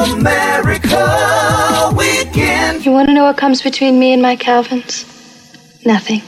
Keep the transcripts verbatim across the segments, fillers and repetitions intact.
America Weekend. You want to know what comes between me and my Calvins? Nothing.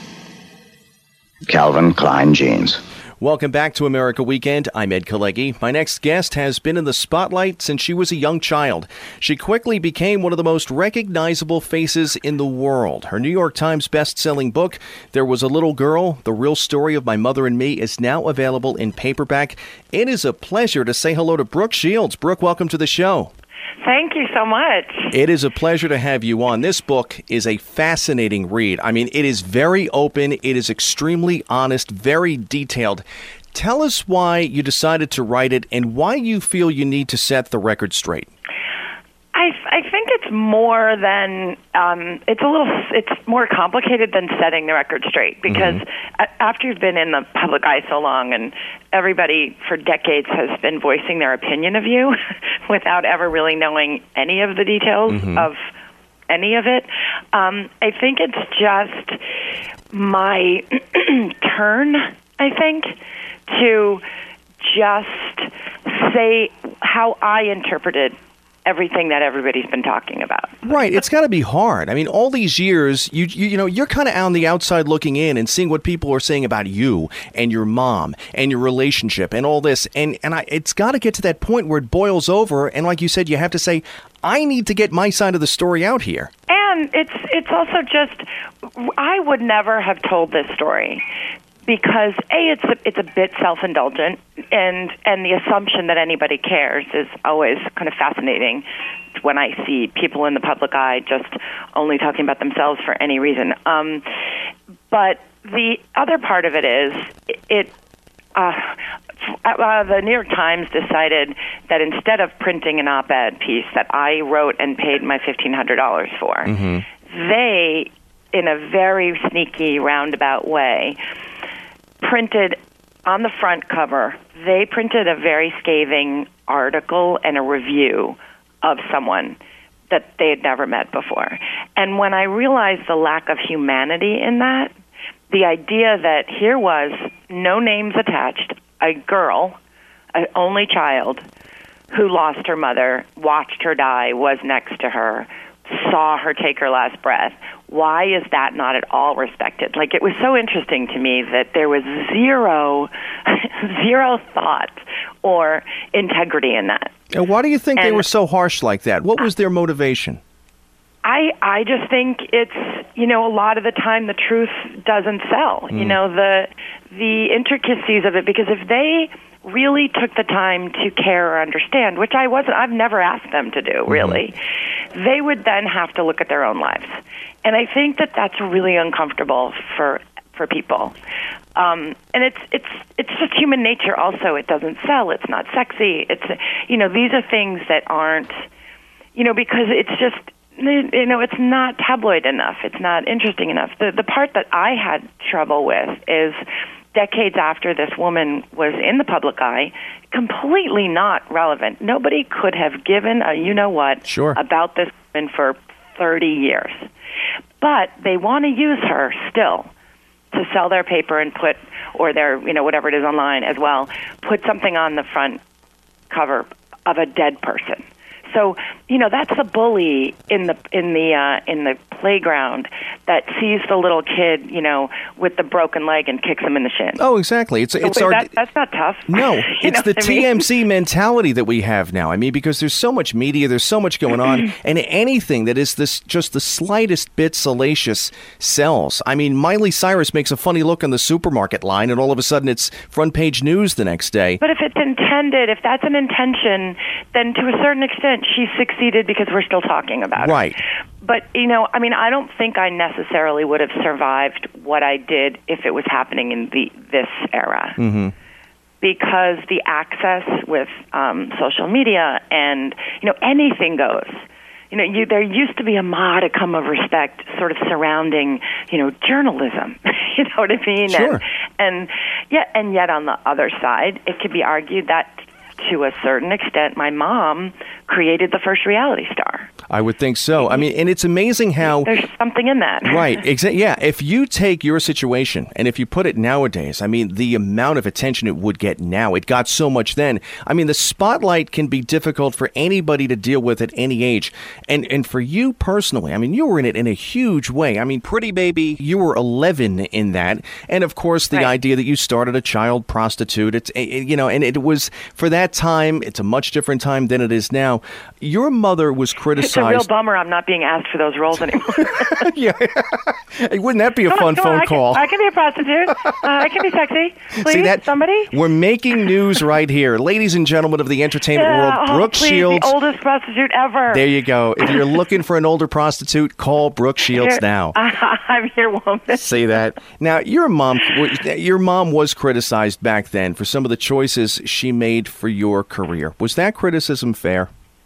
Calvin Klein Jeans. Welcome back to America Weekend. I'm Ed Kalegi. My next guest has been in the spotlight since she was a young child. She quickly became one of the most recognizable faces in the world. Her New York Times best-selling book, There Was a Little Girl, The Real Story of My Mother and Me, is now available in paperback. It is a pleasure to say hello to Brooke Shields. Brooke, welcome to the show. Thank you so much. It is a pleasure to have you on. This book is a fascinating read. I mean, it is very open. It is extremely honest, very detailed. Tell us why you decided to write it and why you feel you need to set the record straight. I, I think it's more than, um, it's a little, it's more complicated than setting the record straight, because mm-hmm. after you've been in the public eye so long and everybody for decades has been voicing their opinion of you without ever really knowing any of the details mm-hmm. of any of it, um, I think it's just my turn, I think, to just say how I interpreted everything that everybody's been talking about. Right. It's got to be hard. I mean, all these years, you you, you know, you're kind of on the outside looking in and seeing what people are saying about you and your mom and your relationship and all this. And, and I, it's got to get to that point where it boils over. And like you said, you have to say, I need to get my side of the story out here. And it's it's also just, I would never have told this story. Because A, it's a, it's a bit self-indulgent, and and the assumption that anybody cares is always kind of fascinating when I see people in the public eye just only talking about themselves for any reason. Um, but the other part of it is, it uh, uh, the New York Times decided that instead of printing an op-ed piece that I wrote and paid my fifteen hundred dollars for, mm-hmm. they, in a very sneaky, roundabout way, printed on the front cover, they printed a very scathing article and a review of someone that they had never met before. And when I realized the lack of humanity in that, the idea that here was, no names attached, a girl, an only child, who lost her mother, watched her die, was next to her, saw her take her last breath. Why is that not at all respected? Like, it was so interesting to me that there was zero, zero thought or integrity in that. And why do you think and they were so harsh like that? What was their motivation? I I just think it's, you know, a lot of the time the truth doesn't sell. Mm. You know, the the intricacies of it, because if they really took the time to care or understand, which I wasn't, I've never asked them to do, really, mm-hmm. they would then have to look at their own lives. And I think that that's really uncomfortable for for people. Um, and it's it's it's just human nature also. It doesn't sell. It's not sexy. It's, you know, these are things that aren't, you know, because it's just, you know, it's not tabloid enough. It's not interesting enough. The the part that I had trouble with is decades after this woman was in the public eye, completely not relevant. Nobody could have given a you-know-what sure. about this woman for thirty years. But they want to use her still to sell their paper and put, or their, you know, whatever it is online as well, put something on the front cover of a dead person. So, you know, that's the bully in the in the uh, in the playground that sees the little kid, you know, with the broken leg and kicks him in the shin. Oh, exactly. It's it's so, our that, that's not tough. No, it's the I mean? T M Z mentality that we have now. I mean, because there's so much media, there's so much going on, and anything that is this just the slightest bit salacious sells. I mean, Miley Cyrus makes a funny look on the supermarket line, and all of a sudden it's front page news the next day. But if it's intended, if that's an intention, then to a certain extent she succeeded because we're still talking about it. Right. But, you know, I mean, I don't think I necessarily would have survived what I did if it was happening in the this era. Mm-hmm. Because the access with um, social media and, you know, anything goes. You know, you, there used to be a modicum of respect sort of surrounding, you know, journalism. You know what I mean? Sure. And, and, yeah, and yet on the other side, it could be argued that to a certain extent, my mom, created the first reality star. I would think so. I mean, and it's amazing how... There's something in that. Right. Exa- yeah. If you take your situation and if you put it nowadays, I mean, the amount of attention it would get now, it got so much then. I mean, the spotlight can be difficult for anybody to deal with at any age. And and for you personally, I mean, you were in it in a huge way. I mean, Pretty Baby, you were eleven in that. And of course, the Right. idea that you started a child prostitute, it's, it, you know, and it was, for that time, it's a much different time than it is now. Your mother was criticized. It's a real bummer I'm not being asked for those roles anymore. Yeah. Hey, wouldn't that be a Come fun on, come phone on, I call? Can, I can be a prostitute. Uh, I can be sexy. Please, See that? somebody? We're making news right here. Ladies and gentlemen of the entertainment Yeah, world, oh, Brooke please, Shields. the oldest prostitute ever. There you go. If you're looking for an older prostitute, call Brooke Shields Here- now. I'm your woman. See that? Now, your mom, your mom was criticized back then for some of the choices she made for your career. Was that criticism fair?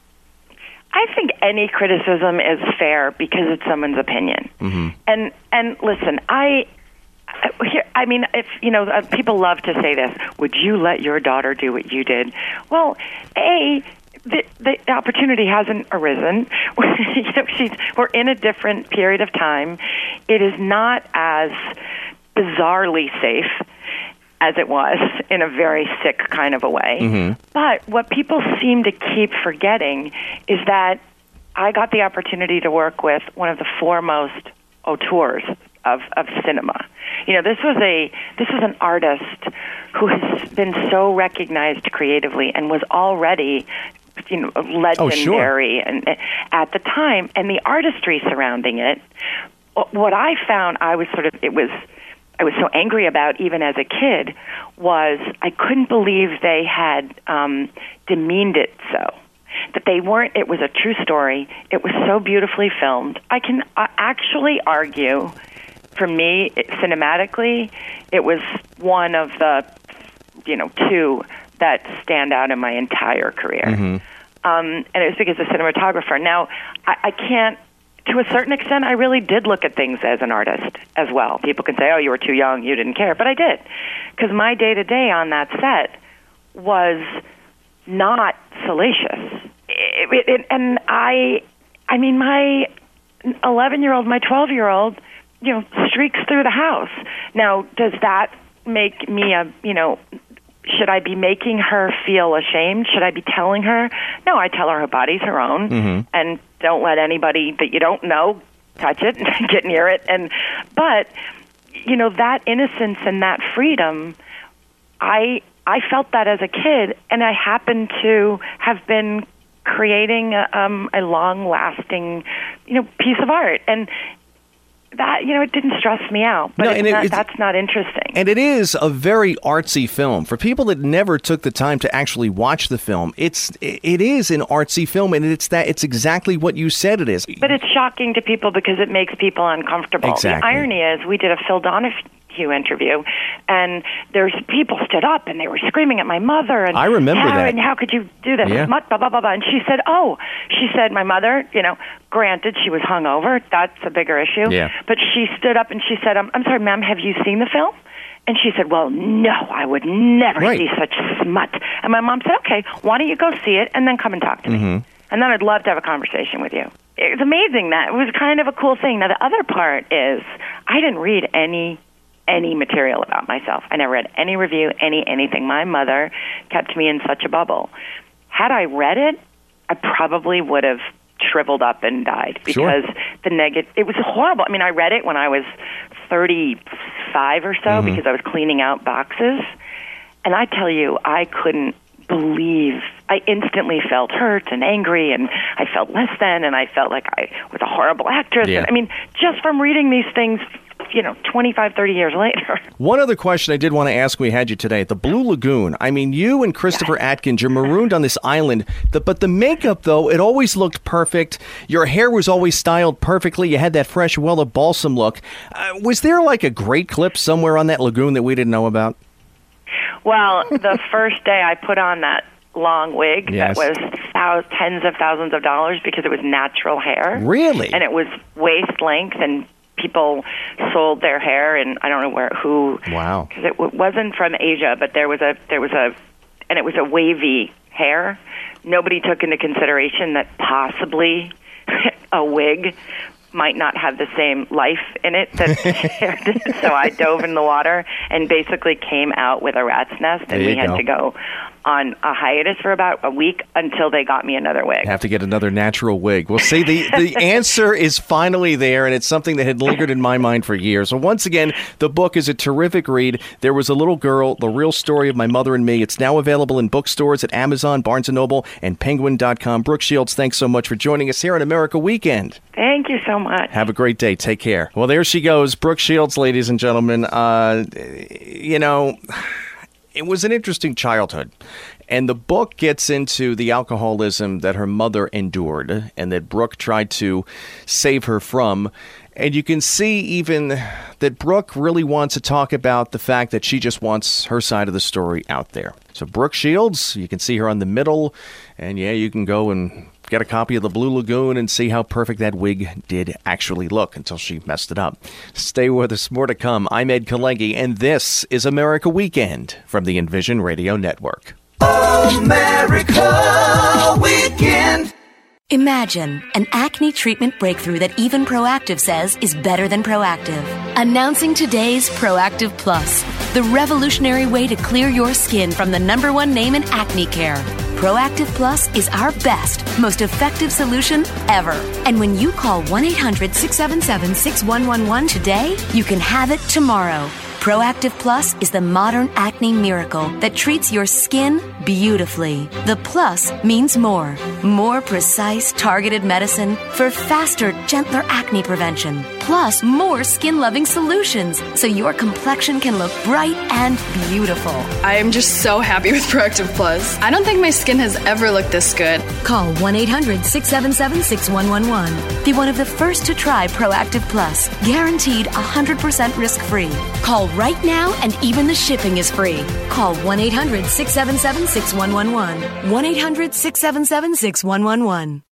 I think any criticism is fair because it's someone's opinion. Mm-hmm. And and listen, I here, I mean, if you know, uh, people love to say this. Would you let your daughter do what you did? Well, a the, the opportunity hasn't arisen. you know, she's, we're in a different period of time. It is not as bizarrely safe as it was, in a very sick kind of a way. Mm-hmm. But what people seem to keep forgetting is that I got the opportunity to work with one of the foremost auteurs of, of cinema. You know, this was a this was an artist who has been so recognized creatively and was already, you know, legendary oh, sure. and at the time, and the artistry surrounding it. What I found, I was sort of it was. I was so angry about, even as a kid, was I couldn't believe they had um, demeaned it so. That they weren't, it was a true story. It was so beautifully filmed. I can uh, actually argue, for me, it, cinematically, it was one of the, you know, two that stand out in my entire career. Mm-hmm. Um, and it was because of the cinematographer. Now, I, I can't, to a certain extent, I really did look at things as an artist as well. People can say, oh, you were too young, you didn't care. But I did. Because my day-to-day on that set was not salacious. It, it, it, and I, I mean, my eleven-year-old, my twelve-year-old, you know, streaks through the house. Now, does that make me a, you know, should I be making her feel ashamed? Should I be telling her? No, I tell her her body's her own, mm-hmm. and don't let anybody that you don't know touch it and get near it. And but you know, that innocence and that freedom, I I felt that as a kid, and I happened to have been creating a, um, a long-lasting, you know, piece of art. And that, you know, it didn't stress me out, but no, it's and it, not, it's, that's not interesting. And it is a very artsy film. For people that never took the time to actually watch the film, it's it is an artsy film, and it's that it's exactly what you said it is. But it's shocking to people because it makes people uncomfortable. Exactly. The irony is, we did a Phil Donahue interview, and there's people stood up and they were screaming at my mother. And I remember how, that. And how could you do this? Yeah. Blah, blah, blah, blah. And she said, oh, she said, my mother, you know, granted, she was hungover. That's a bigger issue. Yeah. But she stood up and she said, I'm, I'm sorry, ma'am, have you seen the film? And she said, well, no, I would never Right. see such smut. And my mom said, okay, why don't you go see it and then come and talk to me? Mm-hmm. And then I'd love to have a conversation with you. It's amazing that. It was kind of a cool thing. Now, the other part is I didn't read any any material about myself. I never read any review, any anything. My mother kept me in such a bubble. Had I read it, I probably would have shriveled up and died because Sure. the negative, it was horrible. I mean, I read it when I was thirty-five or so Mm-hmm. because I was cleaning out boxes. And I tell you, I couldn't believe, I instantly felt hurt and angry, and I felt less than, and I felt like I was a horrible actress. Yeah. I mean, just from reading these things, you know, twenty-five, thirty years later. One other question I did want to ask when we had you today. The Blue Lagoon. I mean, you and Christopher Atkins, you're marooned on this island. The, but the makeup, though, it always looked perfect. Your hair was always styled perfectly. You had that fresh, well of balsam look. Uh, was there like a great clip somewhere on that lagoon that we didn't know about? Well, the first day I put on that long wig Yes. that was thousands, tens of thousands of dollars because it was natural hair. Really? And it was waist length, and people sold their hair, and I don't know where who. Wow. Because it w- wasn't from Asia, but there was a there was a, and it was a wavy hair nobody took into consideration that possibly a wig might not have the same life in it that hair did. So I dove in the water and basically came out with a rat's nest, and we had go. to go on a hiatus for about a week until they got me another wig. Have to get another natural wig. Well, see, the, the answer is finally there, and it's something that had lingered in my mind for years. So once again, the book is a terrific read. There Was a Little Girl, The Real Story of My Mother and Me. It's now available in bookstores at Amazon, Barnes and Noble, and Penguin dot com. Brooke Shields, thanks so much for joining us here on America Weekend. Thank you so much. Have a great day. Take care. Well, there she goes, Brooke Shields, ladies and gentlemen. Uh, you know, it was an interesting childhood. And the book gets into the alcoholism that her mother endured and that Brooke tried to save her from. And you can see even that Brooke really wants to talk about the fact that she just wants her side of the story out there. So Brooke Shields, you can see her on the middle. And yeah, you can go and get a copy of The Blue Lagoon and see how perfect that wig did actually look until she messed it up. Stay with us. More to come. I'm Ed Kalegi, and this is America Weekend from the Envision Radio Network. America Weekend. Imagine an acne treatment breakthrough that even Proactive says is better than Proactive. Announcing today's Proactive Plus, the revolutionary way to clear your skin from the number one name in acne care. Proactive Plus is our best, most effective solution ever. And when you call one eight hundred six seven seven six one one one today, you can have it tomorrow. Proactive Plus is the modern acne miracle that treats your skin beautifully. The plus means more. More precise, targeted medicine for faster, gentler acne prevention. Plus, more skin-loving solutions so your complexion can look bright and beautiful. I am just so happy with Proactive Plus. I don't think my skin has ever looked this good. Call one eight hundred six seven seven six one one one. Be one of the first to try Proactive Plus. Guaranteed one hundred percent risk-free. Call right now and even the shipping is free. Call one eight hundred six seven seven six one one one. one eight hundred six seven seven six one one one.